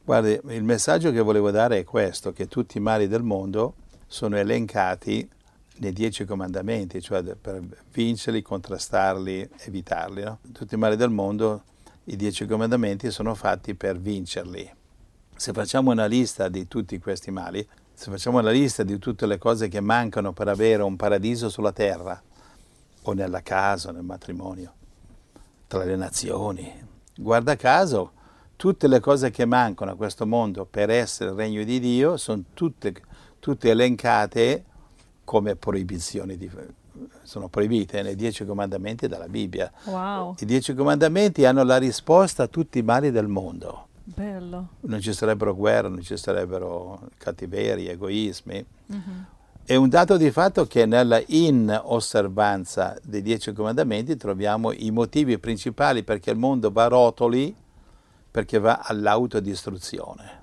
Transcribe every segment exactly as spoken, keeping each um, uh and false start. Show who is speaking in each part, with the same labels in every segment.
Speaker 1: Guardi, il messaggio che volevo dare è questo, che tutti i mali del mondo sono elencati nei dieci comandamenti, cioè per vincerli, contrastarli, evitarli. No? Tutti i mali del mondo, i dieci comandamenti sono fatti per vincerli. Se facciamo una lista di tutti questi mali, se facciamo una lista di tutte le cose che mancano per avere un paradiso sulla terra, o nella casa, o nel matrimonio, tra le nazioni, guarda caso, tutte le cose che mancano a questo mondo per essere il regno di Dio sono tutte, tutte elencate come proibizioni, di, sono proibite nei dieci comandamenti della Bibbia.
Speaker 2: Wow.
Speaker 1: I dieci comandamenti hanno la risposta a tutti i mali del mondo.
Speaker 2: Bello.
Speaker 1: Non ci sarebbero guerre, non ci sarebbero cattiverie, egoismi.
Speaker 2: Mm-hmm.
Speaker 1: È un dato di fatto che nella inosservanza dei dieci comandamenti troviamo i motivi principali perché il mondo va a rotoli, perché va all'autodistruzione.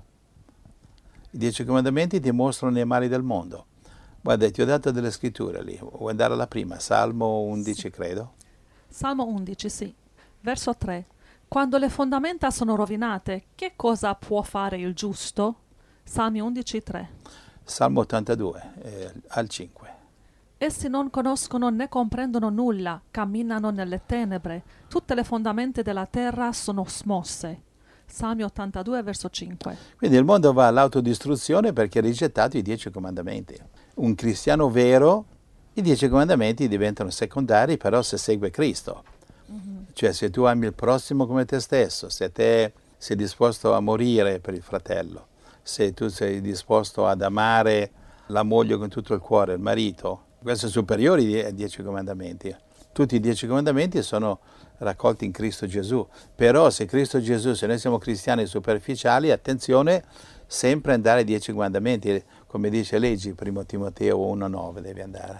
Speaker 1: I dieci comandamenti dimostrano i mali del mondo. Guarda, ti ho dato delle scritture lì, vuoi andare alla prima? Salmo undici, sì. Credo.
Speaker 2: Salmo undici, sì. Verso tre. Quando le fondamenta sono rovinate, che cosa può fare il giusto? Salmi undici, tre.
Speaker 1: Salmo ottantadue, eh, al cinque.
Speaker 2: Essi non conoscono né comprendono nulla, camminano nelle tenebre, tutte le fondamenta della terra sono smosse. Salmi ottantadue, verso cinque.
Speaker 1: Quindi il mondo va all'autodistruzione perché ha rigettato i dieci comandamenti. Un cristiano vero, i dieci comandamenti diventano secondari, però se segue Cristo. Mm-hmm. Cioè se tu ami il prossimo come te stesso, se te sei disposto a morire per il fratello, se tu sei disposto ad amare la moglie con tutto il cuore, il marito, questi sono superiori ai dieci comandamenti. Tutti i dieci comandamenti sono raccolti in Cristo Gesù, però se Cristo Gesù, se noi siamo cristiani superficiali, attenzione, sempre andare ai dieci comandamenti, come dice leggi, primo Timoteo uno nove devi andare.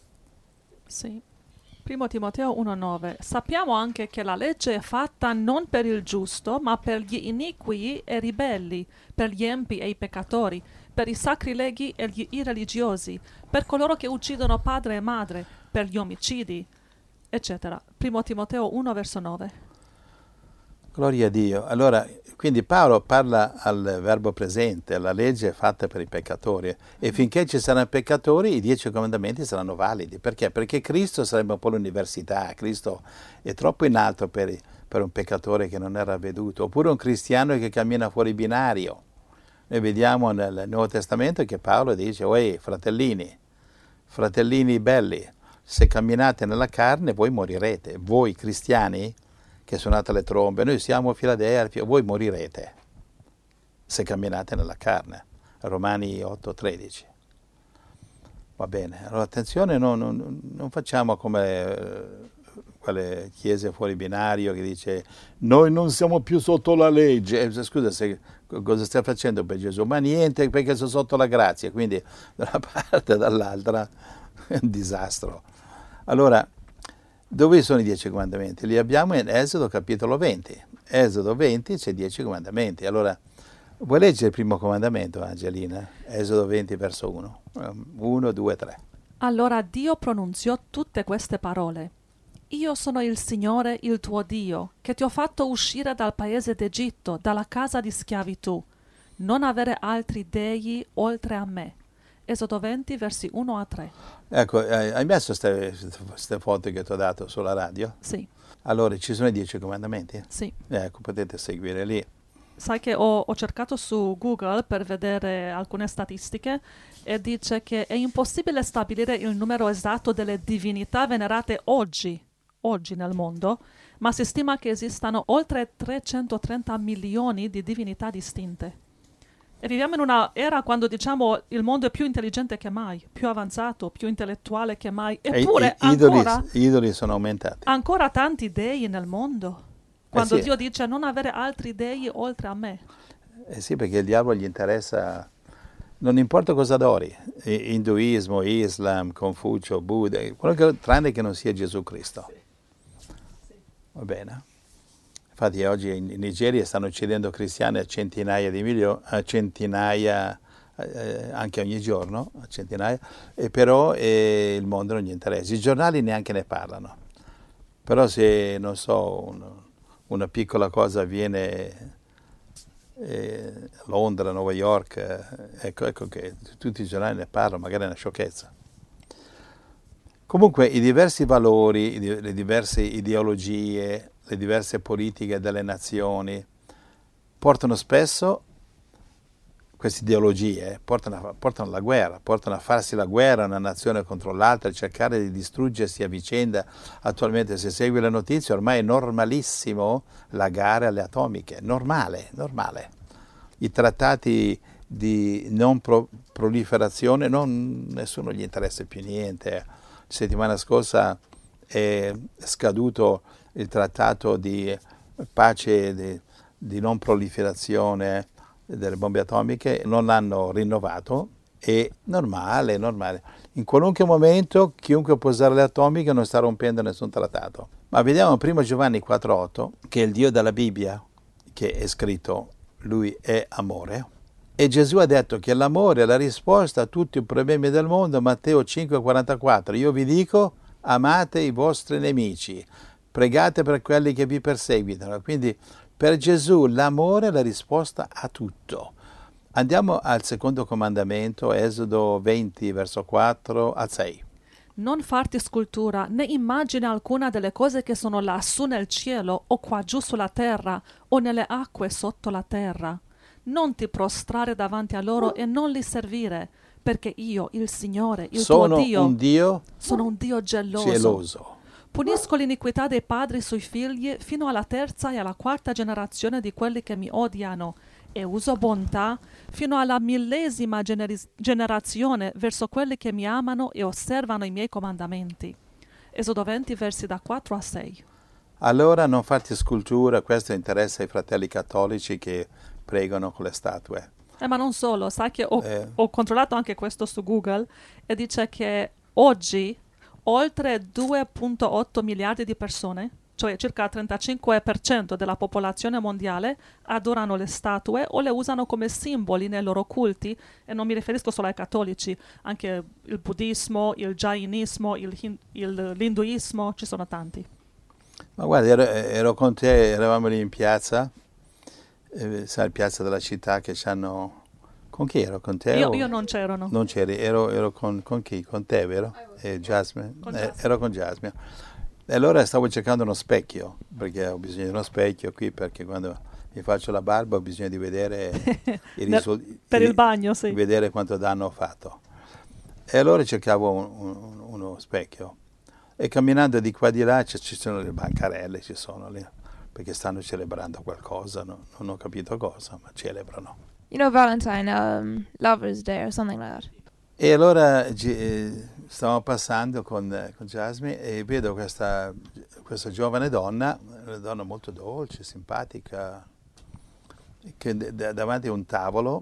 Speaker 2: Sì, primo Timoteo uno nove. Sappiamo anche che la legge è fatta non per il giusto, ma per gli iniqui e ribelli, per gli empi e i peccatori, per i sacrileghi e gli irreligiosi, per coloro che uccidono padre e madre, per gli omicidi, eccetera. primo Timoteo uno, verso nove.
Speaker 1: Gloria a Dio. Allora, quindi Paolo parla al verbo presente, la legge è fatta per i peccatori e finché ci saranno peccatori i dieci comandamenti saranno validi. Perché? Perché Cristo sarebbe un po' l'università, Cristo è troppo in alto per, per un peccatore che non è ravveduto, oppure un cristiano che cammina fuori binario. Noi vediamo nel Nuovo Testamento che Paolo dice, uè, fratellini, fratellini belli, se camminate nella carne voi morirete, voi cristiani che suonate le trombe, noi siamo Filadelfia, voi morirete se camminate nella carne. Romani otto tredici. Va bene, allora attenzione, non, non, non facciamo come eh, quelle chiese fuori binario che dice noi non siamo più sotto la legge. Eh, scusa, se, cosa stai facendo per Gesù? Ma niente, perché sono sotto la grazia, quindi da una parte e dall'altra è un disastro. Allora, dove sono i dieci comandamenti? Li abbiamo in Esodo capitolo venti. Esodo venti c'è i dieci comandamenti. Allora, vuoi leggere il primo comandamento, Angelina? Esodo venti, verso uno. uno, due, tre.
Speaker 2: Allora Dio pronunziò tutte queste parole. Io sono il Signore, il tuo Dio, che ti ho fatto uscire dal paese d'Egitto, dalla casa di schiavitù. Non avere altri dei oltre a me. Esodo venti, versi uno a tre.
Speaker 1: Ecco, hai messo queste foto che ti ho dato sulla radio?
Speaker 2: Sì.
Speaker 1: Allora, ci sono i dieci comandamenti?
Speaker 2: Sì.
Speaker 1: Ecco, potete seguire lì.
Speaker 2: Sai che ho, ho cercato su Google per vedere alcune statistiche e dice che è impossibile stabilire il numero esatto delle divinità venerate oggi, oggi nel mondo, ma si stima che esistano oltre trecentotrenta milioni di divinità distinte. E viviamo in una era quando, diciamo, il mondo è più intelligente che mai, più avanzato, più intellettuale che mai. Eppure
Speaker 1: I, i, idoli,
Speaker 2: ancora,
Speaker 1: idoli sono aumentati.
Speaker 2: Ancora tanti dei nel mondo. Quando
Speaker 1: eh sì.
Speaker 2: Dio dice non avere altri dei oltre a me.
Speaker 1: Eh sì, perché il diavolo gli interessa, non importa cosa adori, induismo, Islam, Confucio, Buddha, quello che, tranne che non sia Gesù Cristo. Va bene? Infatti oggi in Nigeria stanno uccidendo cristiani a centinaia di milioni, a centinaia, eh, anche ogni giorno, a centinaia, e però eh, il mondo non gli interessa. I giornali neanche ne parlano. Però se, non so, un, una piccola cosa avviene eh, Londra, New York, eh, ecco, ecco che tutti i giornali ne parlano, magari è una sciocchezza. Comunque i diversi valori, le diverse ideologie, le diverse politiche delle nazioni portano spesso, queste ideologie, portano, portano alla guerra, portano a farsi la guerra una nazione contro l'altra, a cercare di distruggersi a vicenda. Attualmente, se segui le notizie, ormai è normalissimo la gara alle atomiche, normale, normale. I trattati di non pro proliferazione, non, nessuno gli interessa più niente. La settimana scorsa è scaduto il trattato di pace, di, di non proliferazione delle bombe atomiche, non l'hanno rinnovato, è normale, normale. In qualunque momento chiunque può usare le atomiche non sta rompendo nessun trattato. Ma vediamo primo Giovanni quattro otto, che è il Dio della Bibbia, che è scritto, lui è amore. E Gesù ha detto che l'amore è la risposta a tutti i problemi del mondo, Matteo cinque quarantaquattro. Io vi dico, amate i vostri nemici, pregate per quelli che vi perseguitano. Quindi per Gesù l'amore è la risposta a tutto. Andiamo al secondo comandamento, Esodo venti, verso quattro a sei.
Speaker 2: Non farti scultura né immagine alcuna delle cose che sono lassù nel cielo o qua giù sulla terra o nelle acque sotto la terra. Non ti prostrare davanti a loro e non li servire, perché io, il Signore, il
Speaker 1: sono
Speaker 2: tuo Dio,
Speaker 1: un Dio
Speaker 2: sono un Dio geloso.
Speaker 1: geloso.
Speaker 2: Punisco l'iniquità dei padri sui figli fino alla terza e alla quarta generazione di quelli che mi odiano, e uso bontà fino alla millesima generazione verso quelli che mi amano e osservano i miei comandamenti. Esodo venti, versi da quattro a sei.
Speaker 1: Allora non farti scultura, questo interessa ai fratelli cattolici che pregano con le statue.
Speaker 2: Eh, ma non solo, sai che ho,
Speaker 1: Eh.
Speaker 2: ho controllato anche questo su Google e dice che oggi oltre due virgola otto miliardi di persone, cioè circa il trentacinque per cento della popolazione mondiale, adorano le statue o le usano come simboli nei loro culti, e non mi riferisco solo ai cattolici, anche il buddismo, il jainismo, il, il, l'induismo, ci sono tanti.
Speaker 1: Ma guarda, ero, ero con te, eravamo lì in piazza, eh, sai, piazza della città che c'hanno... Con chi ero? Con te?
Speaker 2: Io,
Speaker 1: o...
Speaker 2: io non c'ero, no.
Speaker 1: Non c'eri, ero, ero con, con chi? Con te, vero? Eh, Jasmine?
Speaker 2: Con
Speaker 1: Eh,
Speaker 2: Jasmine.
Speaker 1: ero con Jasmine. E allora stavo cercando uno specchio, perché ho bisogno di uno specchio qui, perché quando mi faccio la barba ho bisogno di vedere i risultati.
Speaker 2: Per il bagno, sì.
Speaker 1: Vedere quanto danno ho fatto. E allora cercavo un, un, uno specchio. E camminando di qua e di là ci, ci sono le bancarelle, ci sono lì, perché stanno celebrando qualcosa, no? Non ho capito cosa, ma celebrano.
Speaker 3: You know, Valentine, um, Lover's Day or something like that.
Speaker 1: E allora eh, stavamo passando con, eh, con Jasmine e vedo questa, questa giovane donna, una donna molto dolce, simpatica, che d- davanti a un tavolo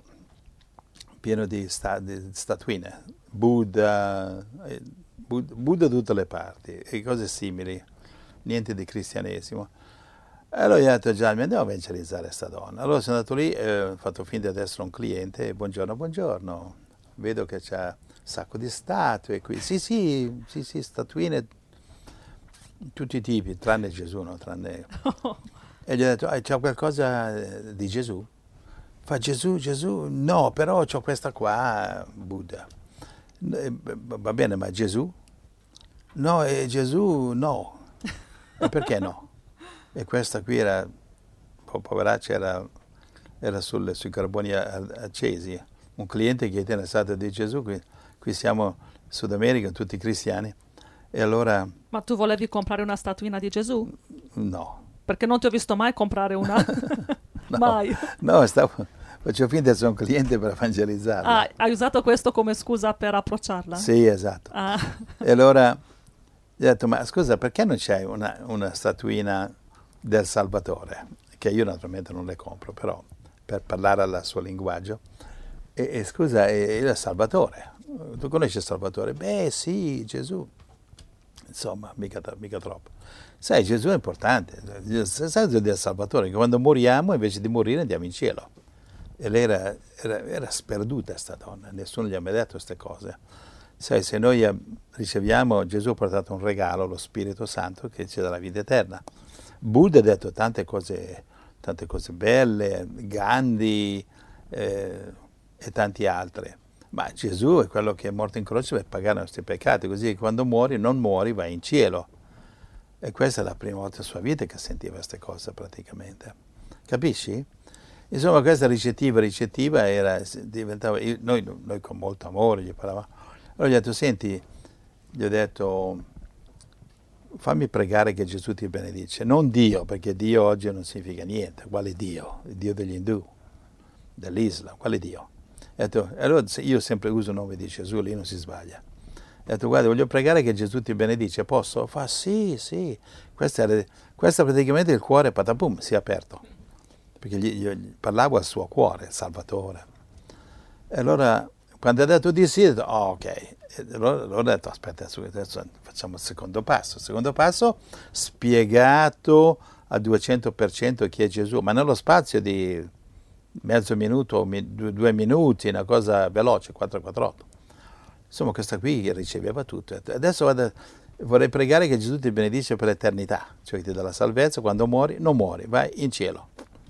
Speaker 1: pieno di, sta- di statuine, Buddha, eh, Bud- Buddha da tutte le parti e cose simili, niente di cristianesimo. E allora gli ho detto a Gianni, andiamo a evangelizzare questa donna. Allora sono andato lì, eh, ho fatto finta di essere un cliente, e buongiorno, buongiorno, vedo che c'è un sacco di statue qui. Sì, sì, sì, sì, statuine, tutti i tipi, tranne Gesù, no? Tranne... E gli ho detto, ah, c'è qualcosa di Gesù? Fa Gesù, Gesù? No, però c'ho questa qua, Buddha. Va bene, ma Gesù? No, e Gesù no. E perché no? E questa qui era, poveraccia, era, era sul, sui carboni accesi. Un cliente che è interessato di Gesù, qui, qui siamo in Sud America, tutti cristiani. E allora...
Speaker 2: Ma tu volevi comprare una statuina di Gesù?
Speaker 1: No.
Speaker 2: Perché non ti ho visto mai comprare una.
Speaker 1: No,
Speaker 2: mai.
Speaker 1: No, stavo, facevo finta di essere un cliente per evangelizzarla.
Speaker 2: Ah, hai usato questo come scusa per approcciarla?
Speaker 1: Sì, esatto.
Speaker 2: Ah.
Speaker 1: E allora gli ho detto, ma scusa, perché non c'è una, una statuina del Salvatore? Che io naturalmente non le compro, però per parlare al suo linguaggio. E, e scusa, è il Salvatore. Tu conosci il Salvatore? Beh, sì, Gesù. Insomma, mica, mica troppo. Sai, Gesù è importante. Sai del Salvatore, che quando moriamo, invece di morire, andiamo in cielo. E lei era, era, era sperduta, questa donna. Nessuno gli ha mai detto queste cose. Sai, se noi riceviamo, Gesù ha portato un regalo, lo Spirito Santo, che ci dà la vita eterna. Buddha ha detto tante cose, tante cose belle, Gandhi, eh, e tanti altri. Ma Gesù è quello che è morto in croce per pagare i nostri peccati, così che quando muori, non muori, vai in cielo. E questa è la prima volta nella sua vita che sentiva queste cose praticamente. Capisci? Insomma, questa ricettiva, ricettiva era, diventava, io, noi, noi con molto amore gli parlavamo. Allora gli ho detto, senti, gli ho detto, fammi pregare che Gesù ti benedice. Non Dio, perché Dio oggi non significa niente. Quale Dio? Il Dio degli indù, dell'Islam, quale Dio? E detto, allora io sempre uso il nome di Gesù, lì non si sbaglia. Ho detto, guarda, voglio pregare che Gesù ti benedice, posso? Fa, sì, sì. Questo era, questo praticamente il cuore, patapum, si è aperto. Perché gli, io gli parlavo al suo cuore, il Salvatore. E allora, quando ha detto di sì, ho detto, oh, ok. E allora, allora ho detto, aspetta, adesso facciamo il secondo passo. Il secondo passo, spiegato al duecento per cento chi è Gesù, ma nello spazio di mezzo minuto, due minuti, una cosa veloce, quattro quattro otto. Insomma, questa qui riceveva tutto. Adesso vado, vorrei pregare che Gesù ti benedice per l'eternità, cioè ti dà la salvezza, quando muori, non muori, vai in cielo.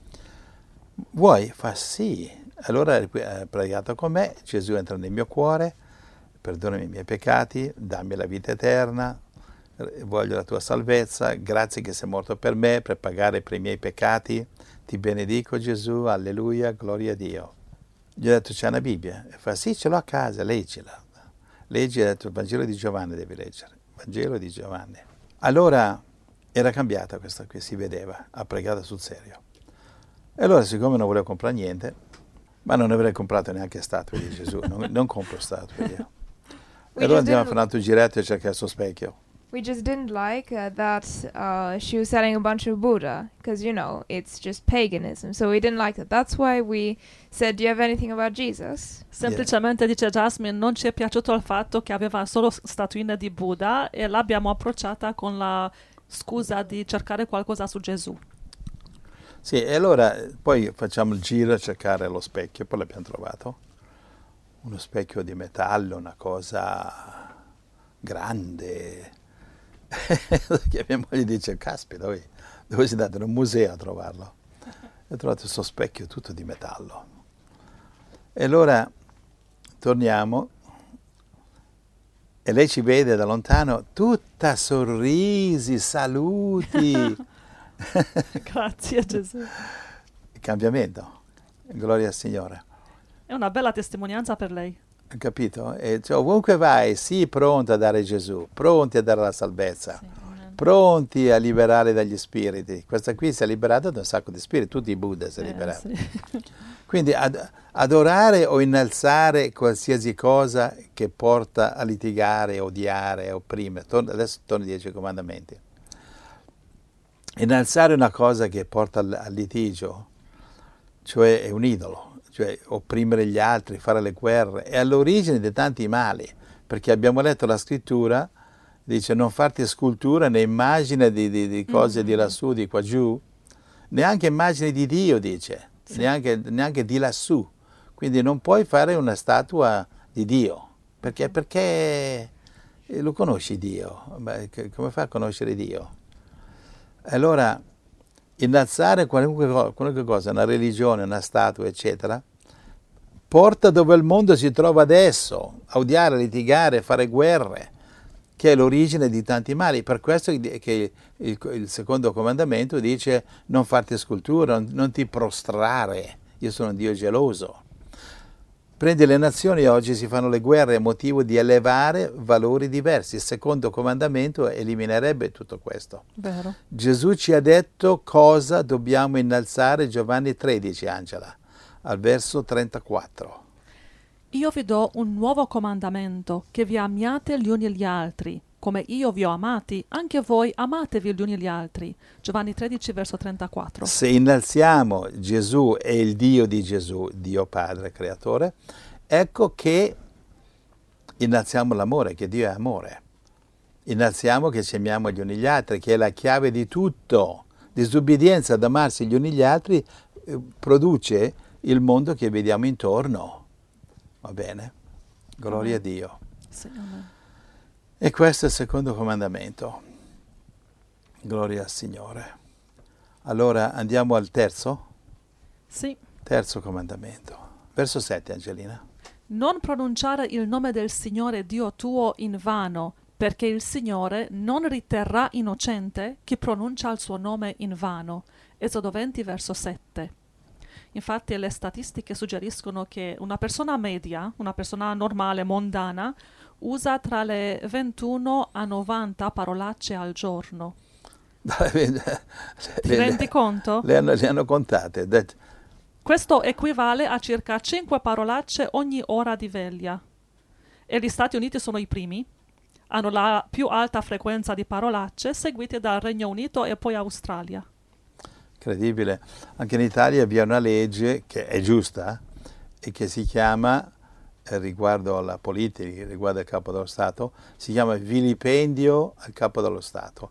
Speaker 1: Vuoi? Fa sì. Allora ha pregato con me, Gesù entra nel mio cuore, perdonami i miei peccati, dammi la vita eterna, voglio la tua salvezza, grazie che sei morto per me, per pagare per i miei peccati, ti benedico Gesù, alleluia, gloria a Dio. Gli ho detto, c'è una Bibbia? E fa, sì, ce l'ho a casa, leggila. Leggi, ha detto, il Vangelo di Giovanni devi leggere, il Vangelo di Giovanni. Allora era cambiata questa qui, si vedeva, ha pregato sul serio. E allora, siccome non volevo comprare niente, ma non avrei comprato neanche statue di Gesù, non, non compro statue io. E allora andiamo a fare un altro giretto e cercare il suo specchio.
Speaker 3: We just didn't like uh, that uh, she was selling a bunch of Buddha, because, you know, it's just paganism. So we didn't like that. That's why we said, do you have anything about Jesus?
Speaker 2: Semplicemente, dice Jasmine, non ci è piaciuto il fatto che aveva solo statuine di Buddha e l'abbiamo approcciata con la scusa di cercare qualcosa su Gesù.
Speaker 1: Sì, e allora poi facciamo il giro a cercare lo specchio, poi l'abbiamo trovato. Uno specchio di metallo, una cosa grande. Che mia moglie dice, caspita, dove, dove sei andato? In un museo a trovarlo. E ho trovato questo specchio tutto di metallo. E allora torniamo e lei ci vede da lontano, tutta sorrisi, saluti.
Speaker 2: Grazie Gesù.
Speaker 1: Il cambiamento, gloria al Signore.
Speaker 2: È una bella testimonianza per lei.
Speaker 1: Hai capito? E cioè, ovunque vai, sii pronto a dare Gesù, pronti a dare la salvezza,
Speaker 2: Sì,
Speaker 1: pronti a liberare dagli spiriti. Questa qui si è liberata da un sacco di spiriti, tutti i Buddha si è
Speaker 2: Eh,
Speaker 1: liberato.
Speaker 2: sì.
Speaker 1: Quindi ad, adorare o innalzare qualsiasi cosa che porta a litigare, odiare, opprimere. Torno, adesso torno ai dieci comandamenti. Innalzare una cosa che porta al, al litigio, cioè è un idolo, cioè opprimere gli altri, fare le guerre, è all'origine di tanti mali, perché abbiamo letto la scrittura, dice non farti scultura né immagine di, di, di cose mm-hmm. di lassù, di qua giù, neanche immagini di Dio, dice, sì. neanche, neanche di lassù, quindi non puoi fare una statua di Dio, perché, perché lo conosci Dio, beh, come fai a conoscere Dio? Allora, innalzare qualunque, qualunque cosa, una religione, una statua, eccetera, porta dove il mondo si trova adesso, a odiare, a litigare, a fare guerre, che è l'origine di tanti mali. Per questo che il, il secondo comandamento dice non farti scultura, non, non ti prostrare, io sono un Dio geloso. Prendi le nazioni, oggi si fanno le guerre a motivo di elevare valori diversi. Il secondo comandamento eliminerebbe tutto questo.
Speaker 2: Vero.
Speaker 1: Gesù ci ha detto cosa dobbiamo innalzare, Giovanni tredici, Angela, al verso trentaquattro.
Speaker 2: Io vi do un nuovo comandamento, che vi amiate gli uni gli altri. Come io vi ho amati, anche voi amatevi gli uni gli altri. Giovanni tredici, verso trentaquattro.
Speaker 1: Se innalziamo Gesù e il Dio di Gesù, Dio Padre, Creatore, ecco che innalziamo l'amore, che Dio è amore. Innalziamo che ci amiamo gli uni gli altri, che è la chiave di tutto. Disobbedienza ad amarsi gli uni gli altri eh, produce il mondo che vediamo intorno. Va bene? Gloria
Speaker 2: Amen.
Speaker 1: a Dio.
Speaker 2: Sì, amen.
Speaker 1: E questo è il secondo comandamento. Gloria al Signore. Allora andiamo al terzo?
Speaker 2: Sì.
Speaker 1: Terzo comandamento. Verso sette, Angelina.
Speaker 2: Non pronunciare il nome del Signore Dio tuo in vano, perché il Signore non riterrà innocente chi pronuncia il suo nome in vano. Esodo venti, verso sette. Infatti le statistiche suggeriscono che una persona media, una persona normale, mondana, usa tra le ventuno a novanta parolacce al giorno.
Speaker 1: le,
Speaker 2: Ti rendi conto?
Speaker 1: Le hanno, le hanno contate. That...
Speaker 2: Questo equivale a circa cinque parolacce ogni ora di veglia. E gli Stati Uniti sono i primi. Hanno la più alta frequenza di parolacce, seguite dal Regno Unito e poi Australia.
Speaker 1: Incredibile. Anche in Italia vi è una legge che è giusta e che si chiama, eh, riguardo alla politica, riguardo al capo dello Stato, si chiama vilipendio al capo dello Stato.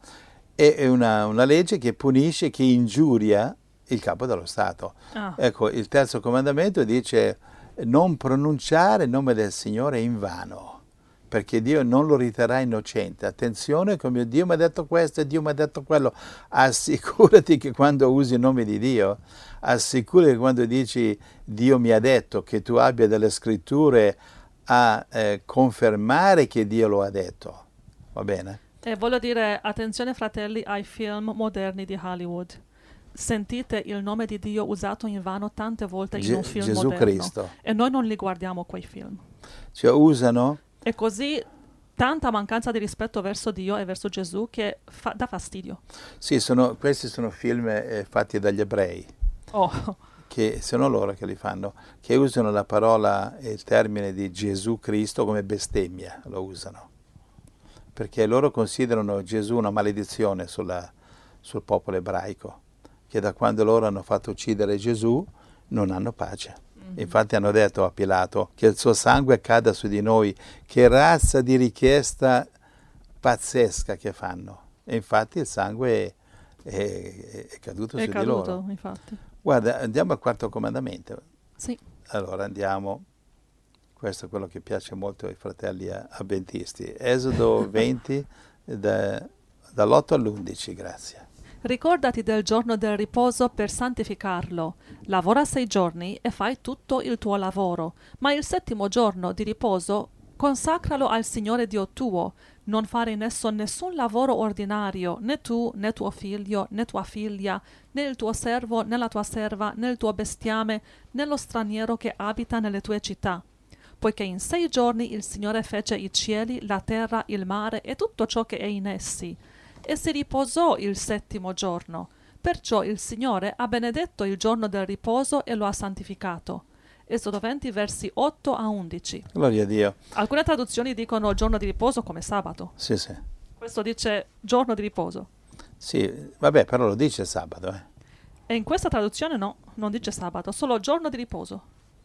Speaker 1: È una, una legge che punisce chi ingiuria il capo dello Stato.
Speaker 2: Ah.
Speaker 1: Ecco, il terzo comandamento dice non pronunciare il nome del Signore in vano, perché Dio non lo riterrà innocente. Attenzione, come Dio mi ha detto questo e Dio mi ha detto quello. Assicurati che quando usi il nome di Dio, assicurati che quando dici Dio mi ha detto, che tu abbia delle scritture a eh, confermare che Dio lo ha detto. Va bene?
Speaker 2: E voglio dire, attenzione fratelli ai film moderni di Hollywood. Sentite il nome di Dio usato in vano tante volte in
Speaker 1: Ge-
Speaker 2: un film
Speaker 1: Gesù
Speaker 2: moderno.
Speaker 1: Cristo.
Speaker 2: E noi non li guardiamo quei film.
Speaker 1: Cioè usano...
Speaker 2: E così tanta mancanza di rispetto verso Dio e verso Gesù che fa- dà fastidio.
Speaker 1: Sì, sono, questi sono film eh, fatti dagli ebrei,
Speaker 2: Oh.
Speaker 1: che sono loro che li fanno, che usano la parola e il termine di Gesù Cristo come bestemmia, lo usano. Perché loro considerano Gesù una maledizione sulla, sul popolo ebraico, che da quando loro hanno fatto uccidere Gesù non hanno pace. Infatti hanno detto a Pilato che il suo sangue cada su di noi, che razza di richiesta pazzesca che fanno. E infatti il sangue è, è, è caduto
Speaker 2: È
Speaker 1: su
Speaker 2: caduto,
Speaker 1: di loro.
Speaker 2: infatti.
Speaker 1: Guarda, andiamo al quarto comandamento.
Speaker 2: Sì.
Speaker 1: Allora andiamo, questo è quello che piace molto ai fratelli avventisti. Esodo venti, da, dall'otto all'undici, grazie.
Speaker 2: Ricordati del giorno del riposo per santificarlo. Lavora sei giorni e fai tutto il tuo lavoro, ma il settimo giorno di riposo consacralo al Signore Dio tuo. Non fare in esso nessun lavoro ordinario, né tu, né tuo figlio, né tua figlia, né il tuo servo, né la tua serva, né il tuo bestiame, né lo straniero che abita nelle tue città. Poiché in sei giorni il Signore fece i cieli, la terra, il mare e tutto ciò che è in essi. E si riposò il settimo giorno. Perciò il Signore ha benedetto il giorno del riposo e lo ha santificato. Esodo venti, versi otto a undici.
Speaker 1: Gloria a Dio.
Speaker 2: Alcune traduzioni dicono giorno di riposo come sabato.
Speaker 1: Sì, sì.
Speaker 2: Questo dice giorno di riposo.
Speaker 1: Sì, vabbè, però lo dice sabato, eh.
Speaker 2: E in questa traduzione no, non dice sabato, solo giorno di riposo.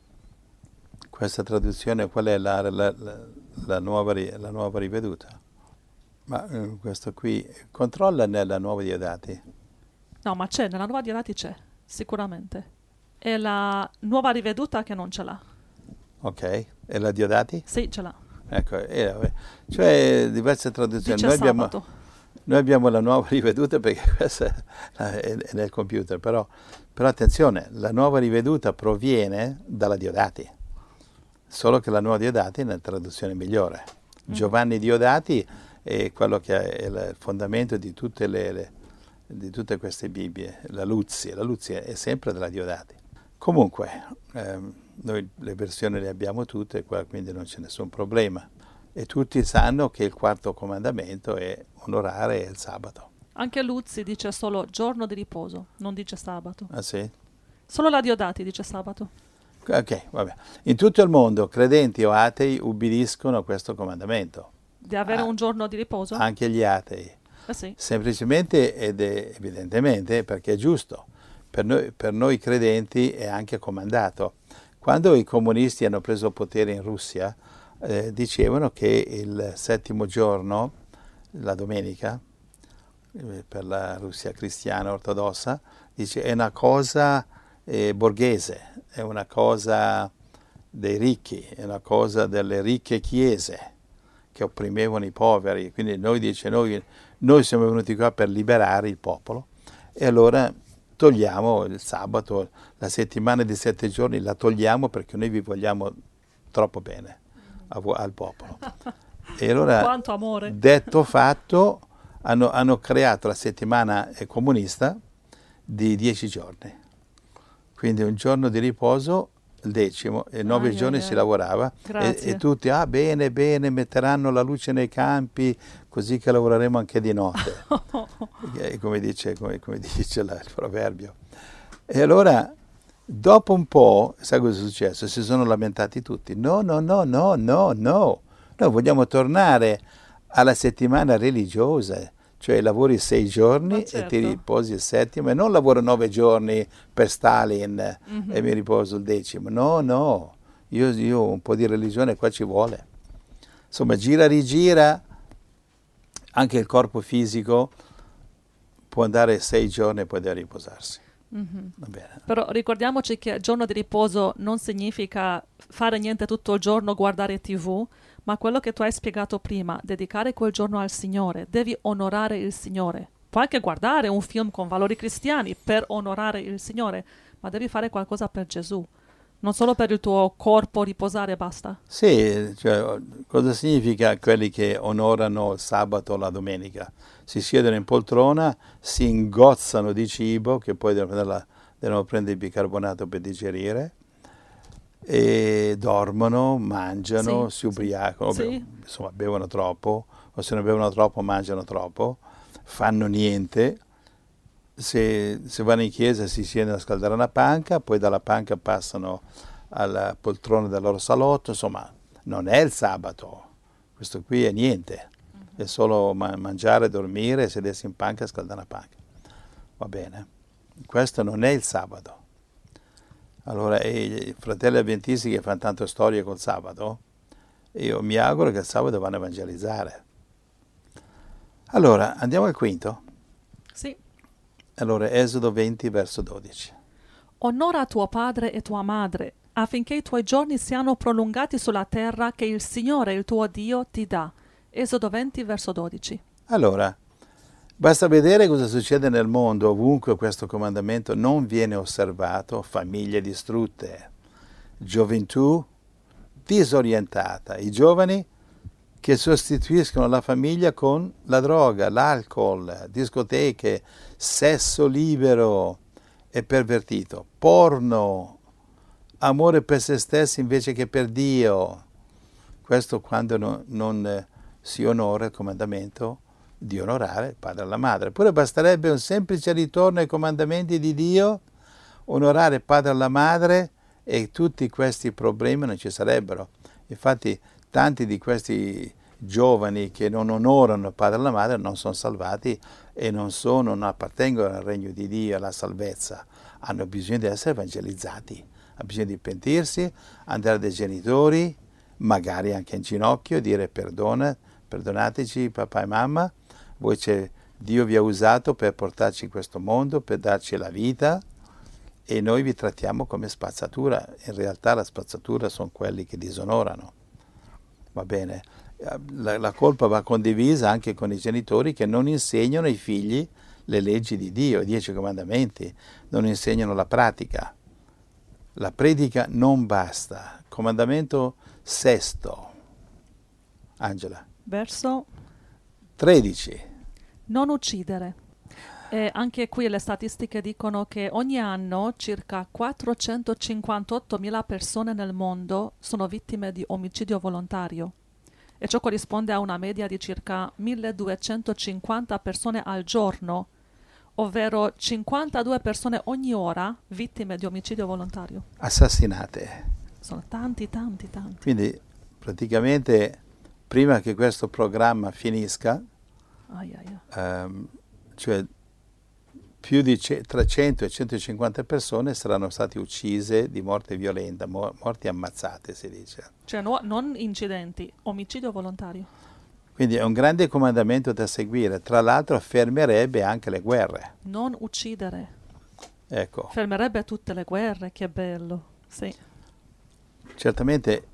Speaker 1: Questa traduzione, qual è la, la, la, la, nuova, la nuova riveduta? Ma eh, questo qui, controlla nella nuova Diodati.
Speaker 2: No, ma c'è, nella nuova Diodati c'è, sicuramente. È la nuova riveduta che non ce l'ha.
Speaker 1: Ok, e la Diodati?
Speaker 2: Sì, ce l'ha.
Speaker 1: Ecco, eh, cioè diverse traduzioni.
Speaker 2: Dice
Speaker 1: Noi abbiamo,
Speaker 2: sabato.
Speaker 1: noi abbiamo la nuova riveduta perché questa è, è nel computer, però, però attenzione, la nuova riveduta proviene dalla Diodati, solo che la nuova Diodati è una traduzione migliore. Mm. Giovanni Diodati è quello che è il fondamento di tutte, le, le, di tutte queste Bibbie, la Luzzi, la Luzzi è sempre della Diodati. Comunque, ehm, noi le versioni le abbiamo tutte, quindi non c'è nessun problema. E tutti sanno che il quarto comandamento è onorare il sabato.
Speaker 2: Anche Luzzi dice solo giorno di riposo, non dice sabato.
Speaker 1: Ah sì?
Speaker 2: Solo la Diodati dice sabato.
Speaker 1: Ok, vabbè. In tutto il mondo, credenti o atei ubbidiscono a questo comandamento.
Speaker 2: Di avere
Speaker 1: ah,
Speaker 2: un giorno di riposo?
Speaker 1: Anche gli atei.
Speaker 2: Eh sì.
Speaker 1: Semplicemente ed è evidentemente perché è giusto. Per noi, per noi credenti è anche comandato. Quando i comunisti hanno preso il potere in Russia, eh, dicevano che il settimo giorno, la domenica, eh, per la Russia cristiana ortodossa, dice, è una cosa eh, borghese, è una cosa dei ricchi, è una cosa delle ricche chiese che opprimevano i poveri. Quindi noi, dice, noi, noi siamo venuti qua per liberare il popolo. E allora togliamo il sabato, la settimana di sette giorni la togliamo perché noi vi vogliamo troppo bene a vo- al popolo. E allora,
Speaker 2: Quanto amore.
Speaker 1: detto fatto, hanno, hanno creato la settimana eh, comunista di dieci giorni. Quindi un giorno di riposo, il decimo, e nove
Speaker 2: Ai,
Speaker 1: giorni
Speaker 2: ai,
Speaker 1: si
Speaker 2: ai.
Speaker 1: lavorava e,
Speaker 2: Grazie.
Speaker 1: e tutti, ah bene, bene, metteranno la luce nei campi così che lavoreremo anche di notte, Eh, come dice, come, come dice la- il proverbio. E allora, dopo un po', sai cosa è successo? Si sono lamentati tutti. No, no, no, no, no, no. Noi vogliamo tornare alla settimana religiosa, cioè lavori sei giorni
Speaker 2: Ma
Speaker 1: e ti
Speaker 2: certo.
Speaker 1: riposi il settimo, e non lavoro nove giorni per Stalin
Speaker 2: Mhm.
Speaker 1: e mi riposo il decimo. No, no, io, io un po' di religione qua ci vuole. Insomma, gira, rigira, anche il corpo fisico può andare sei giorni e poi deve riposarsi.
Speaker 2: Mhm.
Speaker 1: Va bene.
Speaker 2: Però ricordiamoci che giorno di riposo non significa fare niente tutto il giorno, guardare tivù, ma quello che tu hai spiegato prima, dedicare quel giorno al Signore, devi onorare il Signore. Puoi anche guardare un film con valori cristiani per onorare il Signore, ma devi fare qualcosa per Gesù, non solo per il tuo corpo riposare e basta.
Speaker 1: Sì, cioè, cosa significa quelli che onorano il sabato o la domenica? Si siedono in poltrona, si ingozzano di cibo, che poi devono prendere, la- devono prendere il bicarbonato per digerire, e dormono, mangiano,
Speaker 2: Sì,
Speaker 1: si
Speaker 2: sì.
Speaker 1: ubriacano,
Speaker 2: Sì.
Speaker 1: be- insomma bevono troppo, o se non bevono troppo mangiano troppo, fanno niente. Se, se vanno in chiesa si siedono a scaldare una panca, poi dalla panca passano alla poltrona del loro salotto, insomma non è il sabato, questo qui è niente, è solo ma- mangiare, dormire, sedersi in panca e scaldare una panca. Va bene, questo non è il sabato. Allora, e i fratelli avventisti che fanno tante storie col sabato, io mi auguro che il sabato vanno a evangelizzare. Allora, andiamo al quinto.
Speaker 2: Sì.
Speaker 1: Allora, Esodo venti, verso dodici.
Speaker 2: Onora tuo padre e tua madre, affinché i tuoi giorni siano prolungati sulla terra che il Signore, il tuo Dio, ti dà. Esodo venti, verso dodici.
Speaker 1: Allora, basta vedere cosa succede nel mondo ovunque questo comandamento non viene osservato, famiglie distrutte, gioventù disorientata, i giovani che sostituiscono la famiglia con la droga, l'alcol, discoteche, sesso libero e pervertito, porno, amore per se stessi invece che per Dio. Questo quando no- non eh, si onora il comandamento di onorare il padre e la madre. Eppure basterebbe un semplice ritorno ai comandamenti di Dio, onorare il padre e la madre, e tutti questi problemi non ci sarebbero. Infatti tanti di questi giovani che non onorano il padre e la madre non sono salvati e non, sono, non appartengono al regno di Dio, alla salvezza. Hanno bisogno di essere evangelizzati, hanno bisogno di pentirsi, andare dai genitori, magari anche in ginocchio, e dire perdona, perdonateci papà e mamma, voi c'è, Dio vi ha usato per portarci in questo mondo, per darci la vita, e noi vi trattiamo come spazzatura. In realtà la spazzatura sono quelli che disonorano. Va bene? La, la colpa va condivisa anche con i genitori che non insegnano ai figli le leggi di Dio, i dieci comandamenti, non insegnano la pratica. La predica non basta. Comandamento sesto. Angela.
Speaker 2: Verso
Speaker 1: tredici.
Speaker 2: non uccidere. E anche qui le statistiche dicono che ogni anno circa quattrocentocinquantottomila persone nel mondo sono vittime di omicidio volontario. E ciò corrisponde a una media di circa milleduecentocinquanta persone al giorno, ovvero cinquantadue persone ogni ora vittime di omicidio volontario.
Speaker 1: Assassinate.
Speaker 2: Sono tanti, tanti, tanti.
Speaker 1: Quindi praticamente prima che questo programma finisca,
Speaker 2: Ai, ai, ai.
Speaker 1: ehm, cioè più di ce- tra cento e centocinquanta persone saranno state uccise di morte violenta, mo- morti ammazzate si dice.
Speaker 2: Cioè no- non incidenti, omicidio volontario.
Speaker 1: Quindi è un grande comandamento da seguire, tra l'altro fermerebbe anche le guerre.
Speaker 2: Non uccidere.
Speaker 1: Ecco,
Speaker 2: Fermerebbe tutte le guerre, che bello. Sì.
Speaker 1: certamente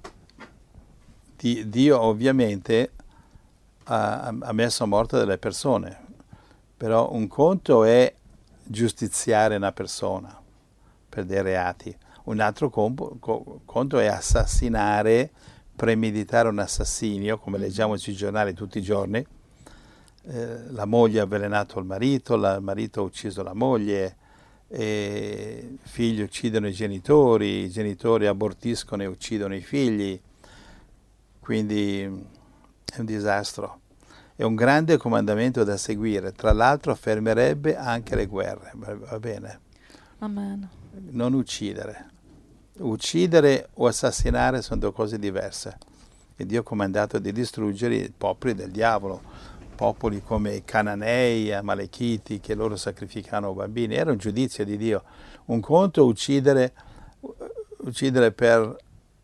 Speaker 1: di- Dio ovviamente ha, ha messo a morte delle persone, però un conto è giustiziare una persona per dei reati. Un altro compo- co- conto è assassinare, premeditare un assassinio, come leggiamo sui giornali tutti i giorni. Eh, la moglie ha avvelenato il marito, la- il marito ha ucciso la moglie, e i figli uccidono i genitori, i genitori abortiscono e uccidono i figli, quindi è un disastro. È un grande comandamento da seguire, tra l'altro fermerebbe anche le guerre, va va bene?
Speaker 2: Amen.
Speaker 1: Non uccidere. Uccidere o assassinare sono due cose diverse. E Dio ha comandato di distruggere i popoli del diavolo, popoli come i Cananei, Amalechiti, che loro sacrificavano bambini. Era un giudizio di Dio. Un conto è uccidere, uccidere per,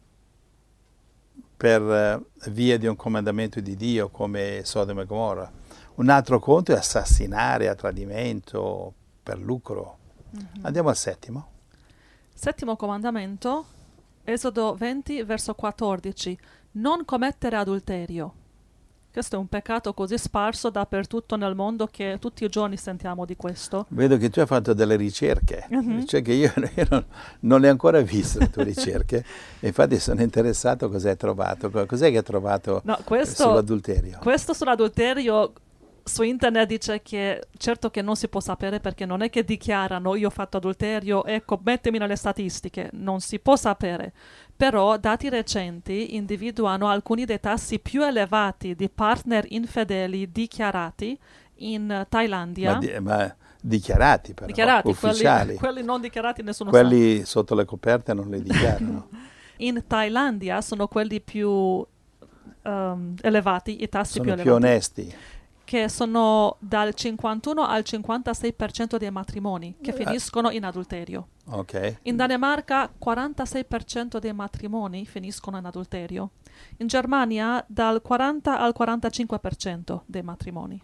Speaker 1: per eh, via di un comandamento di Dio, come Sodoma e Gomorra. Un altro conto è assassinare a tradimento, per lucro.
Speaker 2: Mhm.
Speaker 1: Andiamo al settimo.
Speaker 2: Settimo comandamento, Esodo venti, verso quattordici. Non commettere adulterio. Questo è un peccato così sparso dappertutto nel mondo che tutti i giorni sentiamo di questo.
Speaker 1: Vedo che tu hai fatto delle ricerche,
Speaker 2: Mhm.
Speaker 1: cioè che io, io non, non le ho ancora viste le tue ricerche, e infatti sono interessato cosa hai trovato. Cos'è che hai trovato
Speaker 2: No, questo,
Speaker 1: sull'adulterio?
Speaker 2: questo sull'adulterio su internet dice che certo che non si può sapere, perché non è che dichiarano io ho fatto adulterio, ecco, mettimi nelle statistiche, non si può sapere. Però dati recenti individuano alcuni dei tassi più elevati di partner infedeli dichiarati in Thailandia.
Speaker 1: Ma, di- ma dichiarati però,
Speaker 2: Dichiarati,
Speaker 1: ufficiali.
Speaker 2: quelli, quelli non dichiarati nessuno sa.
Speaker 1: Quelli sotto le coperte non li dichiarano.
Speaker 2: In Thailandia sono quelli più ehm, elevati, i tassi
Speaker 1: Sono
Speaker 2: più
Speaker 1: più
Speaker 2: elevati,
Speaker 1: onesti.
Speaker 2: che sono dal cinquantuno al cinquantasei per cento dei matrimoni che
Speaker 1: Eh.
Speaker 2: finiscono in adulterio.
Speaker 1: Ok.
Speaker 2: In Danimarca quarantasei per cento dei matrimoni finiscono in adulterio. In Germania dal quaranta al quarantacinque per cento dei matrimoni.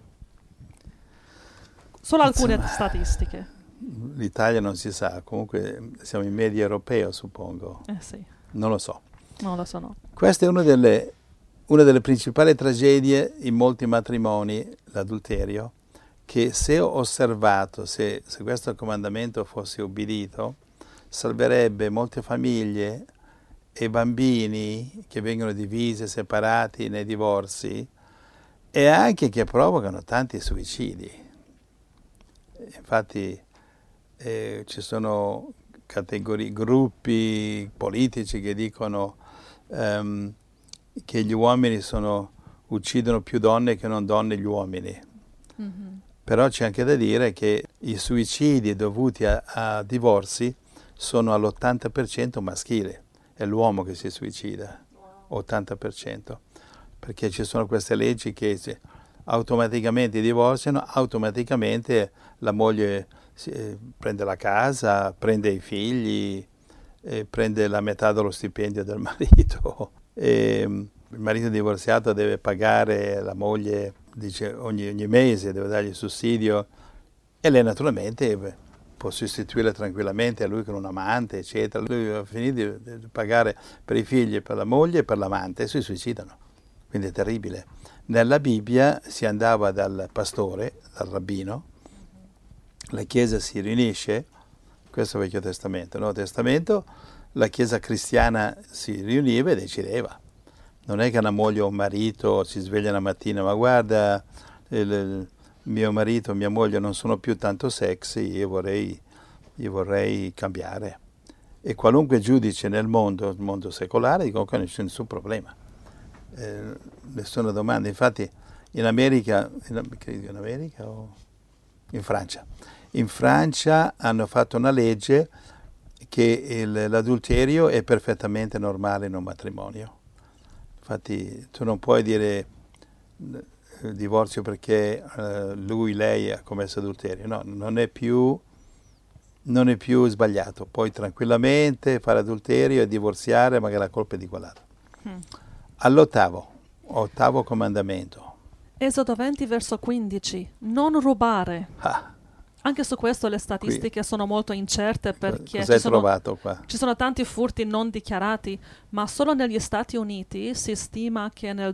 Speaker 2: Solo alcune
Speaker 1: Insomma,
Speaker 2: statistiche.
Speaker 1: L'Italia non si sa, comunque siamo in media europeo, suppongo.
Speaker 2: Eh sì,
Speaker 1: Non lo so.
Speaker 2: non lo so, no.
Speaker 1: Questa è una delle, una delle principali tragedie in molti matrimoni, l'adulterio, che se osservato, se, se questo comandamento fosse obbedito, salverebbe molte famiglie e bambini che vengono divisi, separati nei divorzi, e anche che provocano tanti suicidi. Infatti eh, ci sono categorie, gruppi politici che dicono ehm, che gli uomini sono, uccidono più donne che non donne gli uomini.
Speaker 2: Mhm.
Speaker 1: Però c'è anche da dire che i suicidi dovuti a, a divorzi sono all'ottanta per cento maschili, è l'uomo che si suicida, ottanta per cento, perché ci sono queste leggi che se automaticamente divorziano, automaticamente la moglie si, eh, prende la casa, prende i figli, eh, prende la metà dello stipendio del marito. E, il marito divorziato deve pagare la moglie, dice, ogni, ogni mese, deve dargli sussidio, e lei naturalmente beh, può sostituirla tranquillamente a lui con un amante, eccetera. Lui va a finire di, di pagare per i figli, per la moglie e per l'amante, e si suicidano. Quindi è terribile. Nella Bibbia si andava dal pastore, dal rabbino, la Chiesa si riunisce, questo è il Vecchio Testamento, Nuovo Testamento, la Chiesa cristiana si riuniva e decideva. Non è che una moglie o un marito si sveglia una mattina, ma guarda, il, il mio marito, mia moglie non sono più tanto sexy, io vorrei, io vorrei cambiare. E qualunque giudice nel mondo, il mondo secolare, dicono che non c'è nessun problema. Eh, nessuna domanda. Infatti in America, in, in America o in Francia, in Francia hanno fatto una legge che il, l'adulterio è perfettamente normale in un matrimonio. Infatti tu non puoi dire eh, divorzio perché eh, lui, lei ha commesso adulterio. No, non è più, non è più sbagliato. Puoi tranquillamente fare adulterio e divorziare, magari la colpa è di quell'altro. Mm. All'ottavo, ottavo comandamento.
Speaker 2: Esodo venti, verso quindici. Non rubare.
Speaker 1: Ah,
Speaker 2: Anche su questo le statistiche
Speaker 1: qui.
Speaker 2: sono molto incerte, perché
Speaker 1: Cos'hai
Speaker 2: ci sono,
Speaker 1: trovato qua?
Speaker 2: ci sono tanti furti non dichiarati, ma solo negli Stati Uniti si stima che nel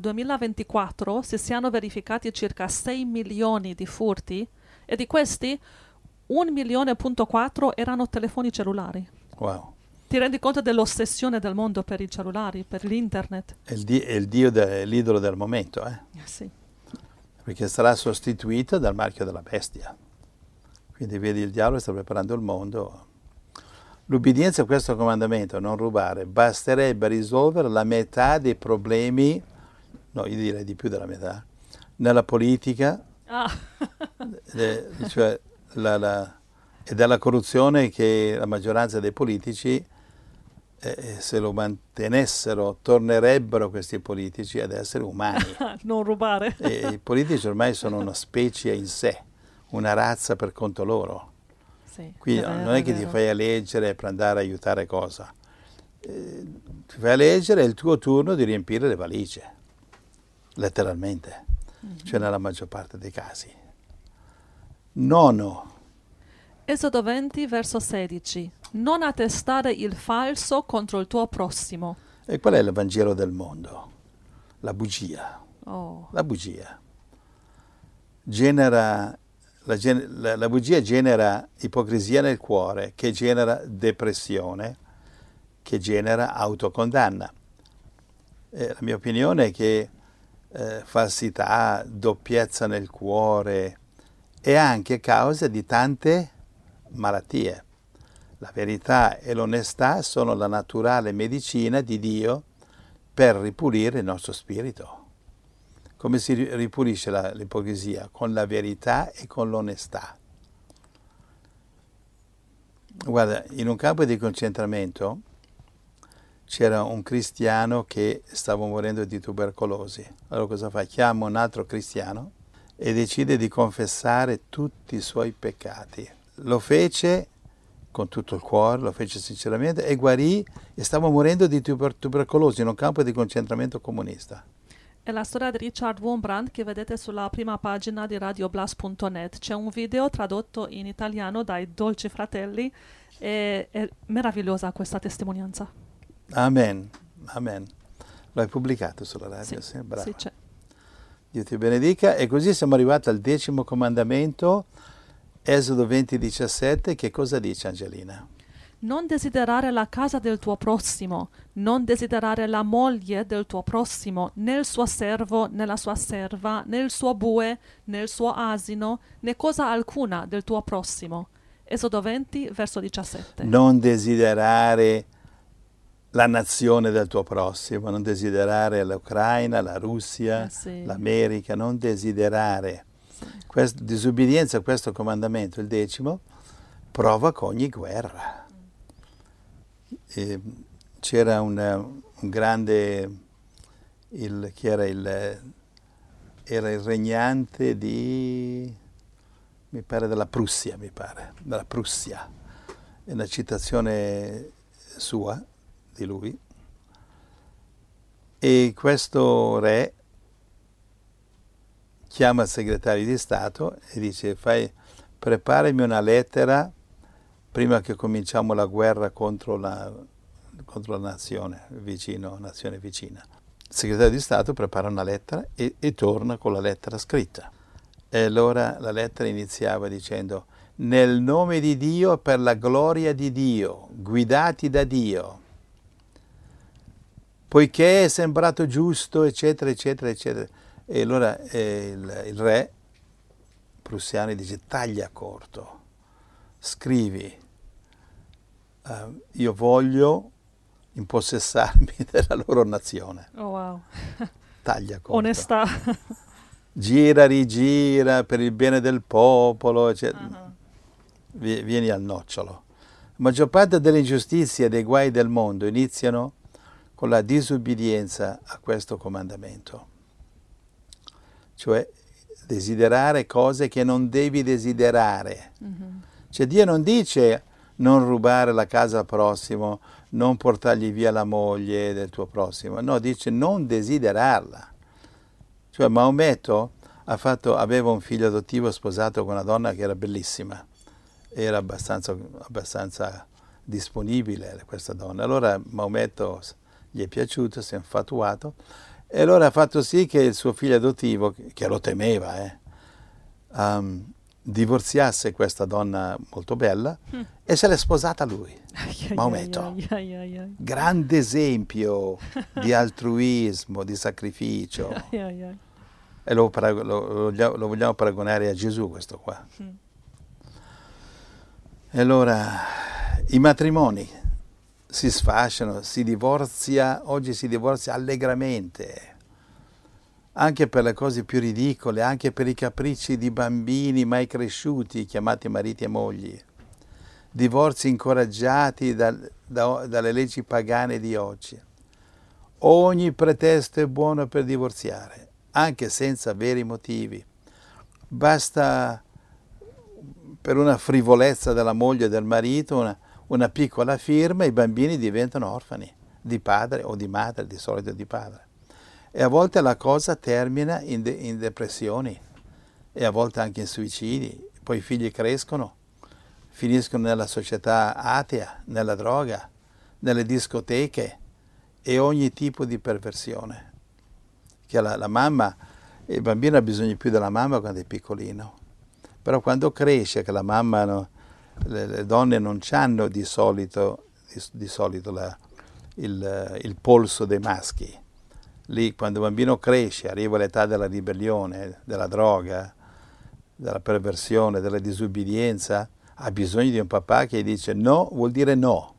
Speaker 2: duemilaventiquattro si siano verificati circa sei milioni di furti, e di questi un milione punto quattro erano telefoni cellulari.
Speaker 1: Wow.
Speaker 2: Ti rendi conto dell'ossessione del mondo per i cellulari, per l'internet?
Speaker 1: È il, di- è il dio de- l'idolo del momento, eh?
Speaker 2: Eh sì.
Speaker 1: Perché sarà sostituito dal marchio della bestia. Quindi vedi, il diavolo sta preparando il mondo. L'ubbidienza a questo comandamento, non rubare, basterebbe a risolvere la metà dei problemi, no, io direi di più della metà, nella politica,
Speaker 2: Ah.
Speaker 1: eh, cioè la, la, e dalla corruzione che la maggioranza dei politici, eh, se lo mantenessero, tornerebbero questi politici ad essere umani.
Speaker 2: Non rubare.
Speaker 1: E i politici ormai sono una specie in sé, una razza per conto loro.
Speaker 2: Sì,
Speaker 1: Qui
Speaker 2: è
Speaker 1: non
Speaker 2: vero,
Speaker 1: è
Speaker 2: è
Speaker 1: che ti
Speaker 2: vero.
Speaker 1: fai eleggere per andare a aiutare cosa. Eh, ti fai eleggere, è il tuo turno di riempire le valigie, letteralmente,
Speaker 2: Mm-hmm.
Speaker 1: cioè nella maggior parte dei casi. Nono,
Speaker 2: Esodo venti, verso sedici. Non attestare il falso contro il tuo prossimo.
Speaker 1: e qual è il Vangelo del mondo? La bugia.
Speaker 2: Oh.
Speaker 1: La bugia. Genera, la, gen- la, la bugia genera ipocrisia nel cuore, che genera depressione, che genera autocondanna. Eh, la mia opinione è che eh, falsità, doppiezza nel cuore è anche causa di tante malattie. La verità e l'onestà sono la naturale medicina di Dio per ripulire il nostro spirito. Come si ripulisce la, l'ipocrisia? Con la verità e con l'onestà. Guarda, in un campo di concentramento c'era un cristiano che stava morendo di tubercolosi. Allora cosa fa? Chiama un altro cristiano e decide di confessare tutti i suoi peccati. Lo fece con tutto il cuore, lo fece sinceramente e guarì e stava morendo di tuber- tubercolosi in un campo di concentramento comunista.
Speaker 2: È la storia di Richard Wurmbrand che vedete sulla prima pagina di radioblast punto net. C'è un video tradotto in italiano dai Dolci Fratelli e è meravigliosa questa testimonianza.
Speaker 1: Amen, amen. Lo hai pubblicato sulla radio?
Speaker 2: Sì,
Speaker 1: Sì, bravo.
Speaker 2: sì, c'è.
Speaker 1: Dio ti benedica. E così siamo arrivati al decimo comandamento, Esodo venti diciassette. Che cosa dice, Angelina?
Speaker 2: Non desiderare la casa del tuo prossimo, non desiderare la moglie del tuo prossimo, né il suo servo, né la sua serva, né il suo bue, né il suo asino, né cosa alcuna del tuo prossimo. Esodo venti, verso diciassette.
Speaker 1: Non desiderare la nazione del tuo prossimo, non desiderare l'Ucraina, la Russia,
Speaker 2: Eh sì.
Speaker 1: l'America, non desiderare.
Speaker 2: Sì.
Speaker 1: Questa disobbedienza a questo comandamento, il decimo, provoca ogni guerra. E c'era un, un grande, il, chi era il, era il regnante di, mi pare della Prussia, mi pare, della Prussia. È una citazione sua, di lui. E questo re chiama il segretario di Stato e dice: Fai, preparami una lettera prima che cominciamo la guerra contro la, contro la nazione vicino, nazione vicina. Il segretario di Stato prepara una lettera e, e torna con la lettera scritta. E allora la lettera iniziava dicendo: nel nome di Dio, per la gloria di Dio, guidati da Dio, poiché è sembrato giusto, eccetera, eccetera, eccetera. E allora eh, il, il re prussiano dice: taglia corto, scrivi, uh, io voglio impossessarmi della loro nazione.
Speaker 2: Oh wow.
Speaker 1: Taglia corto.
Speaker 2: Onestà.
Speaker 1: Gira, rigira per il bene del popolo, eccetera.
Speaker 2: Uh-huh.
Speaker 1: Vieni al nocciolo. La maggior parte delle ingiustizie e dei guai del mondo iniziano con la disubbidienza a questo comandamento. Cioè desiderare cose che non devi desiderare.
Speaker 2: Mm-hmm.
Speaker 1: Cioè Dio non dice non rubare la casa al prossimo, non portargli via la moglie del tuo prossimo, no, dice non desiderarla. Cioè Maometto ha fatto, aveva un figlio adottivo sposato con una donna che era bellissima, era abbastanza, abbastanza disponibile questa donna. Allora Maometto gli è piaciuto, si è infatuato e allora ha fatto sì che il suo figlio adottivo, che lo temeva, eh, um, divorziasse questa donna molto bella
Speaker 2: Mm.
Speaker 1: e se l'è sposata lui,
Speaker 2: Ai, ai,
Speaker 1: Maometto.
Speaker 2: ai, ai, ai, ai.
Speaker 1: Grande esempio di altruismo, di sacrificio.
Speaker 2: Ai, ai, ai.
Speaker 1: E lo, parago- lo- lo vogliamo- lo vogliamo paragonare a Gesù questo qua.
Speaker 2: Mm.
Speaker 1: E allora i matrimoni si sfasciano, si divorzia, oggi si divorzia allegramente, anche per le cose più ridicole, anche per i capricci di bambini mai cresciuti, chiamati mariti e mogli. Divorzi incoraggiati dal- da- dalle leggi pagane di oggi. Ogni pretesto è buono per divorziare, anche senza veri motivi. Basta per una frivolezza della moglie e del marito, una, una piccola firma, i bambini diventano orfani di padre o di madre, di solito di padre. E a volte la cosa termina in, de- in depressioni e a volte anche in suicidi. Poi i figli crescono, finiscono nella società atea, nella droga, nelle discoteche e ogni tipo di perversione. Che la, la mamma, il bambino ha bisogno più della mamma quando è piccolino. Però quando cresce, che la mamma, no, le, le donne non hanno di solito, di, di solito la, il, il polso dei maschi. Lì quando il bambino cresce, arriva all'età della ribellione, della droga, della perversione, della disubbidienza, ha bisogno di un papà che dice no vuol dire no.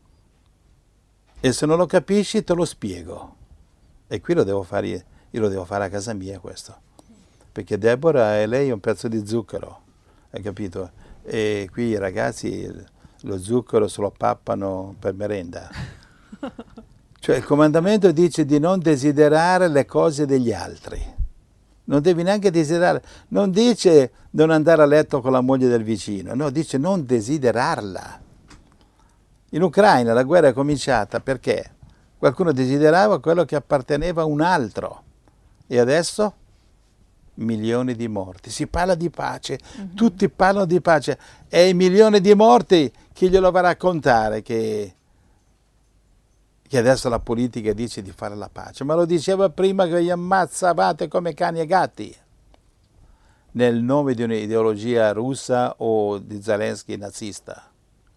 Speaker 1: E se non lo capisci te lo spiego. E qui lo devo fare, io lo devo fare a casa mia questo. Perché Deborah e lei è un pezzo di zucchero, hai capito? E qui i ragazzi lo zucchero se lo pappano per merenda. Cioè il comandamento dice di non desiderare le cose degli altri. Non devi neanche desiderare, non dice non andare a letto con la moglie del vicino, no, dice non desiderarla. In Ucraina la guerra è cominciata perché qualcuno desiderava quello che apparteneva a un altro. E adesso? Milioni di morti. Si parla di pace, mm-hmm. Tutti parlano di pace. E i milioni di morti chi glielo va a raccontare che, che adesso la politica dice di fare la pace? Ma lo diceva prima che vi ammazzavate come cani e gatti nel nome di un'ideologia russa o di Zelensky nazista.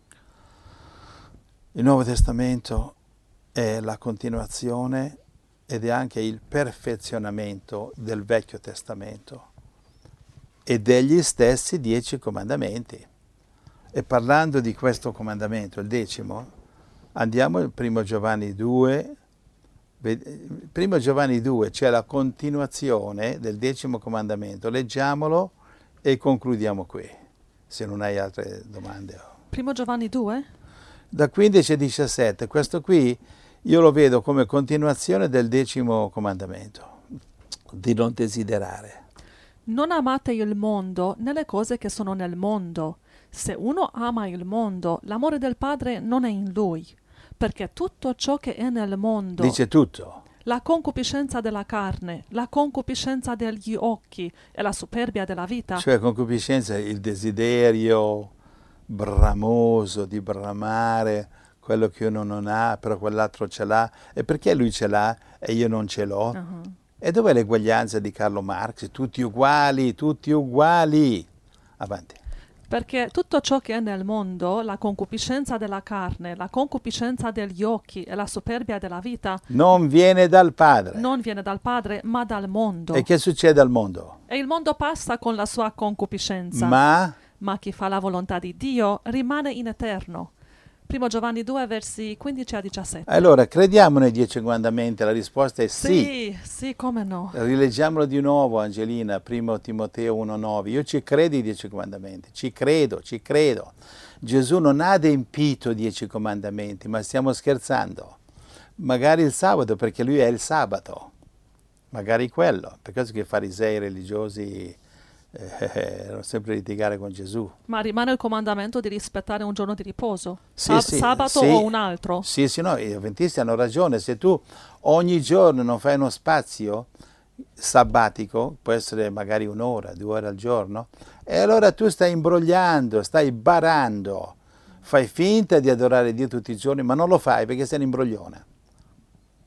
Speaker 1: Il Nuovo Testamento è la continuazione ed è anche il perfezionamento del Vecchio Testamento e degli stessi dieci comandamenti. E parlando di questo comandamento, il decimo, andiamo al primo Giovanni due. Primo Giovanni due, c'è la continuazione del decimo comandamento. Leggiamolo e concludiamo qui, se non hai altre domande.
Speaker 2: Primo Giovanni due?
Speaker 1: Da quindici a diciassette, questo qui io lo vedo come continuazione del decimo comandamento, di non desiderare.
Speaker 2: Non amate il mondo né le cose che sono nel mondo. Se uno ama il mondo, l'amore del Padre non è in lui, perché tutto ciò che è nel mondo,
Speaker 1: dice tutto,
Speaker 2: la concupiscenza della carne, la concupiscenza degli occhi e la superbia della vita,
Speaker 1: cioè concupiscenza è il desiderio bramoso di bramare quello che uno non ha, però quell'altro ce l'ha. E perché lui ce l'ha e io non ce l'ho? Uh-huh. E dov'è l'eguaglianza di Carlo Marx? Tutti uguali, tutti uguali. Avanti.
Speaker 2: Perché tutto ciò che è nel mondo, la concupiscenza della carne, la concupiscenza degli occhi e la superbia della vita,
Speaker 1: non viene dal Padre.
Speaker 2: Non viene dal Padre, ma dal mondo.
Speaker 1: E che succede al mondo?
Speaker 2: E il mondo passa con la sua concupiscenza.
Speaker 1: Ma?
Speaker 2: Ma chi fa la volontà di Dio rimane in eterno. Primo Giovanni due, versi quindici a diciassette.
Speaker 1: Allora, crediamo nei dieci comandamenti? La risposta è sì.
Speaker 2: Sì, sì, come no.
Speaker 1: Rileggiamolo di nuovo, Angelina, primo Timoteo uno nove. Io ci credo i dieci comandamenti, ci credo, ci credo. Gesù non ha adempito i dieci comandamenti, ma stiamo scherzando. Magari il sabato, perché lui è il sabato. Magari quello, per questo che i farisei religiosi Eh, erano sempre a litigare con Gesù.
Speaker 2: Ma rimane il comandamento di rispettare un giorno di riposo,
Speaker 1: sì,
Speaker 2: Sab-
Speaker 1: sì,
Speaker 2: sabato
Speaker 1: sì,
Speaker 2: o un altro.
Speaker 1: Sì, sì, no, gli avventisti hanno ragione. Se tu ogni giorno non fai uno spazio sabbatico, può essere magari un'ora, due ore al giorno, e allora tu stai imbrogliando, stai barando, fai finta di adorare Dio tutti i giorni, ma non lo fai perché sei un imbroglione.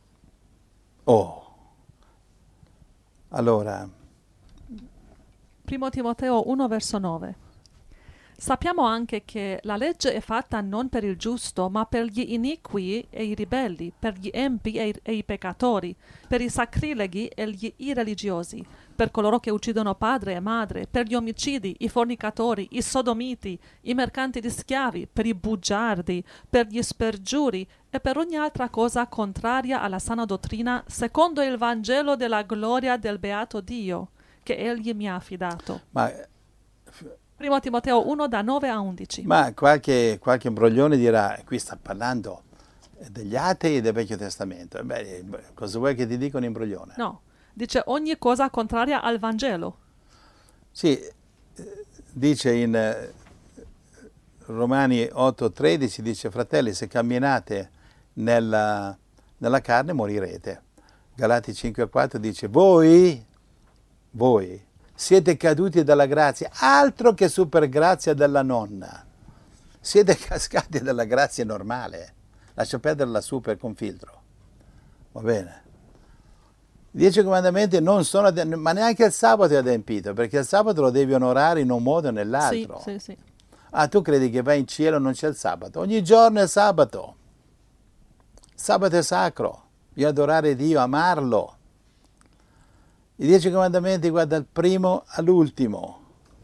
Speaker 1: Oh, allora...
Speaker 2: Primo Timoteo uno, verso nove. Sappiamo anche che la legge è fatta non per il giusto, ma per gli iniqui e i ribelli, per gli empi e i, e i peccatori, per i sacrileghi e gli irreligiosi, per coloro che uccidono padre e madre, per gli omicidi, i fornicatori, i sodomiti, i mercanti di schiavi, per i bugiardi, per gli spergiuri e per ogni altra cosa contraria alla sana dottrina, secondo il Vangelo della gloria del beato Dio, che egli mi ha affidato.
Speaker 1: Ma
Speaker 2: Primo Timoteo uno, da nove a undici.
Speaker 1: Ma qualche, qualche imbroglione dirà, qui sta parlando degli atei e del Vecchio Testamento. Beh, cosa vuoi che ti dica un imbroglione?
Speaker 2: No, dice ogni cosa contraria al Vangelo.
Speaker 1: Sì, dice in eh, Romani otto tredici, dice fratelli, se camminate nella, nella carne morirete. Galati cinque quattro dice voi, voi, siete caduti dalla grazia, altro che super grazia della nonna. Siete cascati dalla grazia normale. Lascia perdere la super con filtro. Va bene. I dieci comandamenti non sono, ma neanche il sabato è adempito, perché il sabato lo devi onorare in un modo o nell'altro.
Speaker 2: Sì, sì, sì.
Speaker 1: Ah, tu credi che vai in cielo e non c'è il sabato? Ogni giorno è sabato. Il sabato è sacro. Bisogna adorare Dio, amarlo. I dieci comandamenti, guarda, dal primo all'ultimo,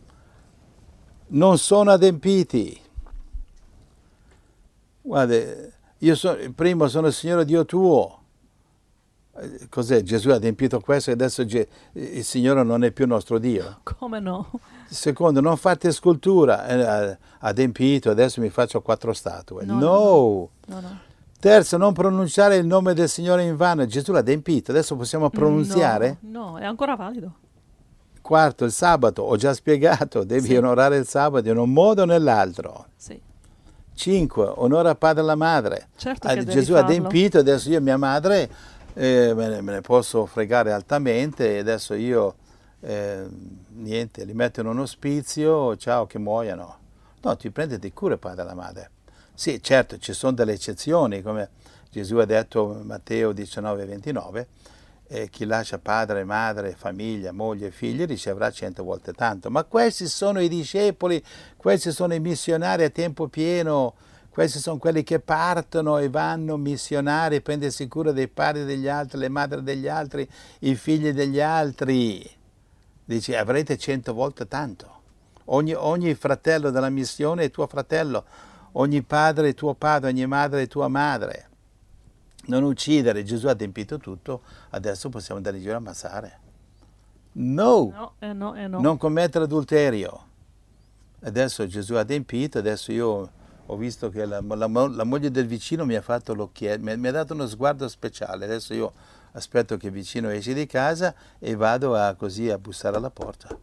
Speaker 1: non sono adempiti. Guarda, io sono, il primo sono il Signore Dio tuo. Cos'è? Gesù ha adempito questo e adesso il Signore non è più nostro Dio.
Speaker 2: Come no?
Speaker 1: Secondo, non fate scultura. Eh, adempito, adesso mi faccio quattro statue.
Speaker 2: No,
Speaker 1: No!
Speaker 2: no, no, no.
Speaker 1: Terzo, non pronunciare il nome del Signore in vano. Gesù l'ha adempito, adesso possiamo pronunziare?
Speaker 2: No, no, è ancora valido.
Speaker 1: Quarto, il sabato, ho già spiegato, devi
Speaker 2: Sì.
Speaker 1: onorare il sabato in un modo o nell'altro.
Speaker 2: Sì.
Speaker 1: Cinque, onora padre e la madre.
Speaker 2: Certo
Speaker 1: Ah,
Speaker 2: che devi
Speaker 1: Gesù ha
Speaker 2: farlo.
Speaker 1: adempito, adesso io e mia madre eh, me, ne, me ne posso fregare altamente e adesso io, eh, niente, li metto in un ospizio, ciao, che muoiano. No, ti prenditi cura padre e la madre. Sì, certo, ci sono delle eccezioni, come Gesù ha detto in Matteo diciannove ventinove, eh, chi lascia padre, madre, famiglia, moglie e figli riceverà cento volte tanto. Ma questi sono i discepoli, questi sono i missionari a tempo pieno, questi sono quelli che partono e vanno missionari a prendersi cura dei padri degli altri, le madri degli altri, i figli degli altri. Dice, avrete cento volte tanto. Ogni, ogni fratello della missione è tuo fratello. Ogni padre è tuo padre, ogni madre è tua madre. Non uccidere, Gesù ha adempito tutto, adesso possiamo andare in giro a ammazzare. No!
Speaker 2: No, eh no, eh no.
Speaker 1: Non commettere adulterio. Adesso Gesù ha adempito, adesso io ho visto che la, la, la moglie del vicino mi ha fatto l'occhietto, mi, mi ha dato uno sguardo speciale, adesso io aspetto che il vicino esce di casa e vado a, così a bussare alla porta.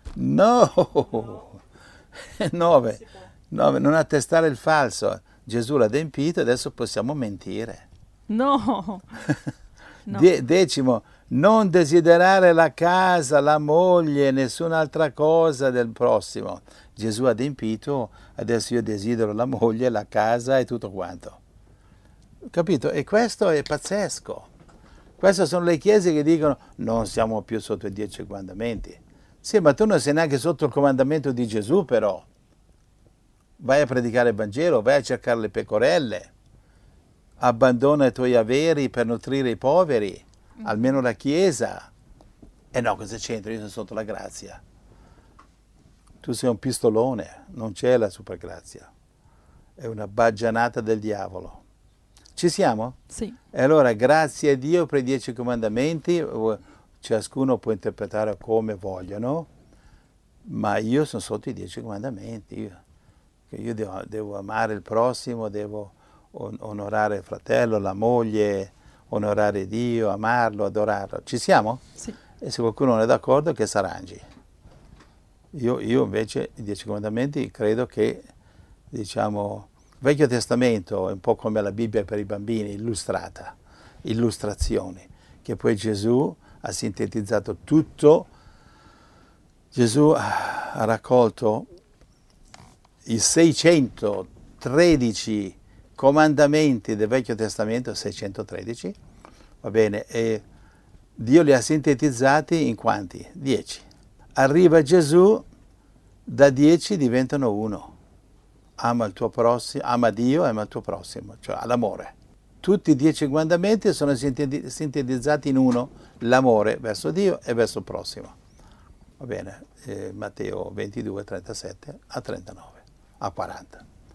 Speaker 1: No! Nove. No, non attestare il falso. Gesù l'ha adempito, adesso possiamo mentire.
Speaker 2: No. No.
Speaker 1: De- decimo, non desiderare la casa, la moglie, nessun'altra cosa del prossimo. Gesù ha adempito, adesso io desidero la moglie, la casa e tutto quanto. Capito? E questo è pazzesco. Queste sono le chiese che dicono non siamo più sotto i dieci comandamenti. Sì, ma tu non sei neanche sotto il comandamento di Gesù, però. Vai a predicare il Vangelo, vai a cercare le pecorelle, abbandona i tuoi averi per nutrire i poveri, mm. almeno la Chiesa. E no, cosa c'entra? Io sono sotto la grazia. Tu sei un pistolone, non c'è la supergrazia. È una baggianata del diavolo. Ci siamo?
Speaker 2: Sì.
Speaker 1: E allora, grazie a Dio per i dieci comandamenti, ciascuno può interpretare come vogliono, ma io sono sotto i dieci comandamenti. Io. Io devo, devo amare il prossimo, devo on- onorare il fratello, la moglie, onorare Dio, amarlo, adorarlo. Ci siamo?
Speaker 2: Sì.
Speaker 1: E se qualcuno non è d'accordo, che s'arrangi. Io, io invece, i Dieci Comandamenti, credo che, diciamo, il Vecchio Testamento è un po' come la Bibbia per i bambini, illustrata, illustrazioni, che poi Gesù ha sintetizzato tutto. Gesù ha raccolto i seicentotredici comandamenti del Vecchio Testamento, seicentotredici, va bene, e Dio li ha sintetizzati in quanti? Dieci. arriva Gesù, da dieci diventano uno. Ama il tuo prossimo, ama Dio e ama il tuo prossimo, cioè all'amore. Tutti i dieci comandamenti sono sintetizzati in uno, l'amore verso Dio e verso il prossimo. Va bene, eh, Matteo ventidue, trentasette a trentanove, a quaranta.